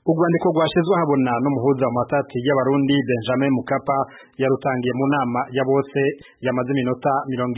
Urwandiko rwashizwe habona n'umuhuza mu matati y'abarundi Benjamin Mkapa yarutangiye mu nama ya bose yamaze iminota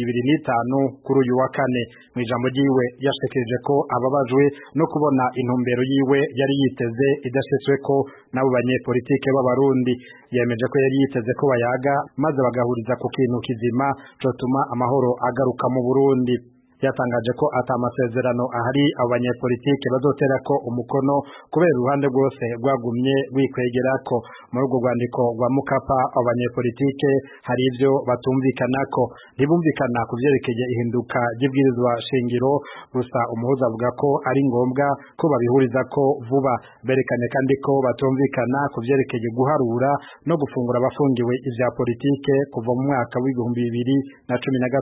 25 kuri uyu wa kane. Mu ijambo ryiwe yashikirije ko ababajwe no kubona intumbero yiwe yari yiteze idashitsweko n'abo banyepolitike b'abarundi. Yemeje ko yari yiteze ko bayaga maze bagahuriza ku kintu kizima cotuma amahoro agaruka mu Burundi. Yatangaje ko atamasezerano ahari abanyepolitike bazoterako umukono kubera uruhande rwose rwagumye rwikwegerako. Muri urwo rwandiko rwa Mkapa abanyepolitike hari ivyo batumvikanako. Ntibumvikana ku vyerekeye ihinduka ry'ibwirizwa shingiro, gusa umuhuza avuga ko ari ngombwa ko babihurizako vuba. Berekanye kandi ko batumvikana ku vyerekeye guharura no gufungura abafungiwe ivya politike kuva mu mwaka w'2015.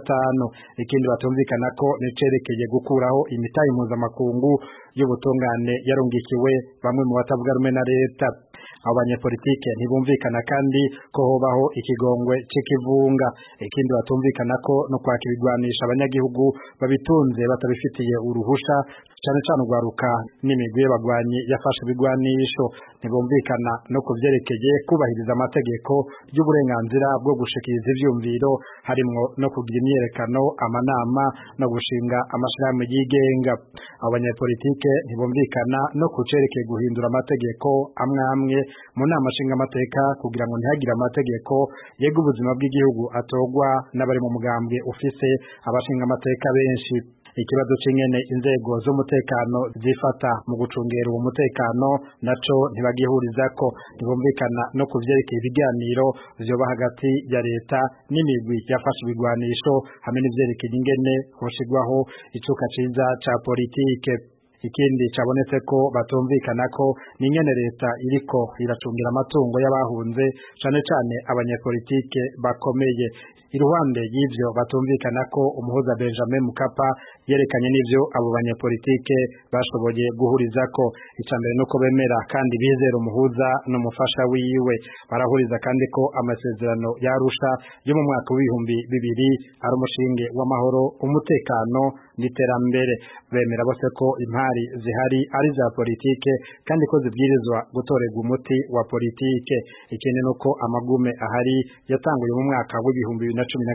Ikindi batumvikanako nicerekeye gukuraho imitahe mpuzamakungu y'ubutungane yarungikiwe bamwe mu batavuga rumwe na leta. Abanyepolitike ntibumvikana kandi ko hobaho ikigongwe c'ikivunga. Ikindi batumvikana ko no kwaka ibigwanisha abanyagihugu babitunze batabifitiye uruhusha, cane cane urwaruka n'imigwi y'abagwanyi yafashe ibigwanisho. Ntibumvikana no kuvyerekeye kubahiriza amategeko y'uburenganzira bwo gushikiriza ivyumviro, harimwo no kugira imyerekano, amanama no gushinga amashirahamwe yigenga. Abanyepolitike ntibumvikana no kucerekeye guhindura amategeko amwe mu nama nshingamateka kugira ngo ntihagire amategeko yega ubuzima bw'igihugu atogwa n'abari mu mugambwe ufise abashingamateka benshi. Ikibazo c'ingene inzego z'umutekano zifata mu gucungera uwo mutekano naco ntibagihurizako. Ntibumvikana no kuvyerekeye ibiganiro vyoba hagati ya leta n'imigwi yafashe ibigwanisho hamwe n'ivyerekeye ingene hoshigwaho icuka ciza ca politike. Ikindi cabonetse ko batumvikana ko n'ingene leta iriko iracungira amatungo y'abahunze cane cane abanyepolitike bakomeye. Iruhande y'ivyo batumvikana ko umuhuza Benjamin Mkapa yerekanye n'ivyo abo banyepolitike bashoboye guhurizako. Icambere nuko bemera kandi bizera umuhuza n'umufasha wiwe. Barahuriza kandi ko amasezerano yarusha yo mu mwaka w'2000 ari umushinge w'amahoro, umutekano n'iterambere. Bemera bose ko impari zihari ari za politike kandi ko zibwirizwa gutorerwa umuti wa politike. Ikindi nuko amagume ahari yatanguye mu mwaka w'2015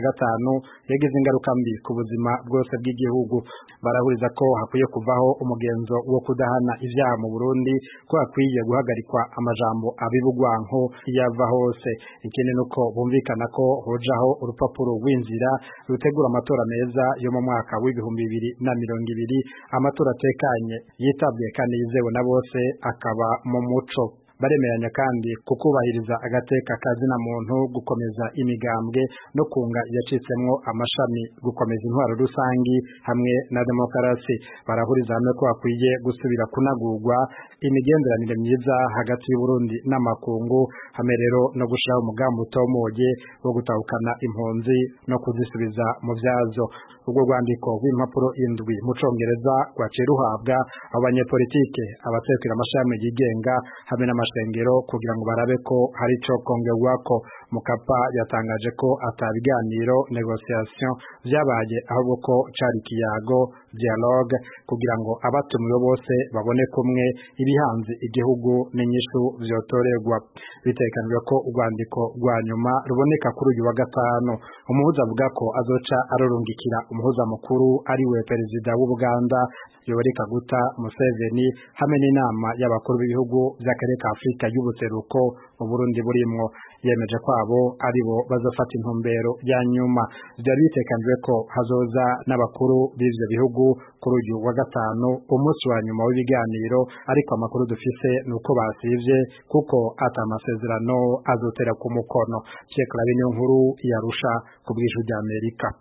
yagize ingaruka mbi ku buzima bwose bw'igihugu. Barahuriza ko hakwiye kuvaho umugenzo wo kudahana ivyaha mu Burundi, ko hakwiye guhagarikwa amajambo abibugwanko yava hose. Ikindi nuko bumvikana ko hojaho urupapuro rw'inzira rutegura amatora meza yo mu mwaka w'2020, amatora atekanye, yitabwe kandi yizewe na bose, akaba mu muco. Baremeranya kandi kukubahiriza agateka kazina muntu, gukomeza imigambwe no kunga yacitsemwo amashami, gukomeza intwaro rusangi hamwe na demokarasi. Barahuriza hamwe ko hakwiye gusubira kunagurwa imigenderanire myiza hagati y'Uburundi n'amakungu, hamwe rero no gushiraho umugambi utomoye wo gutahukana impunzi no kuzisubiza mu vyazo. Urwo rwandiko rw'impapuro 7 mu Congereza rwaciye ruhabwa abanyepolitike, abatekera amashami yigenga hamwe n'amashengero kugira ngo barabe ko hari ico kongerwako. Mkapa yatangaje ko atabiganiro negotiation vyabaye, ahubwo ko cari kiyago dialogue kugira ngo abatumiwe bose babone kumwe ibihanze igihugu n'inyishu vyotorerwa. Bitekanijwe ko urwandiko rwa nyuma ruboneka kuri uyu wa gatanu. Umuhuza avuga ko azoca arorungikira umuhuza mukuru ariwe perezida w'Ubuganda Yoweri Kaguta Museveni hamwe n'inama y'abakuru b'ibihugu vy'akarere ka Afrika y'ubuseruko Uburundi burimwo. Yemeje ko abo aribo bazofata intumbero ya nyuma. Vyari bitekanijwe ko hazoza n'abakuru b'ivyo bihugu kuri uyu wa gatanu, umunsi wa nyuma w'ibiganiro, ariko amakuru dufise nuko basivye kuko atamasezerano azotera ku mukono. Cekla Nkuru yarusha ku bw'ijwi ry'Amerika.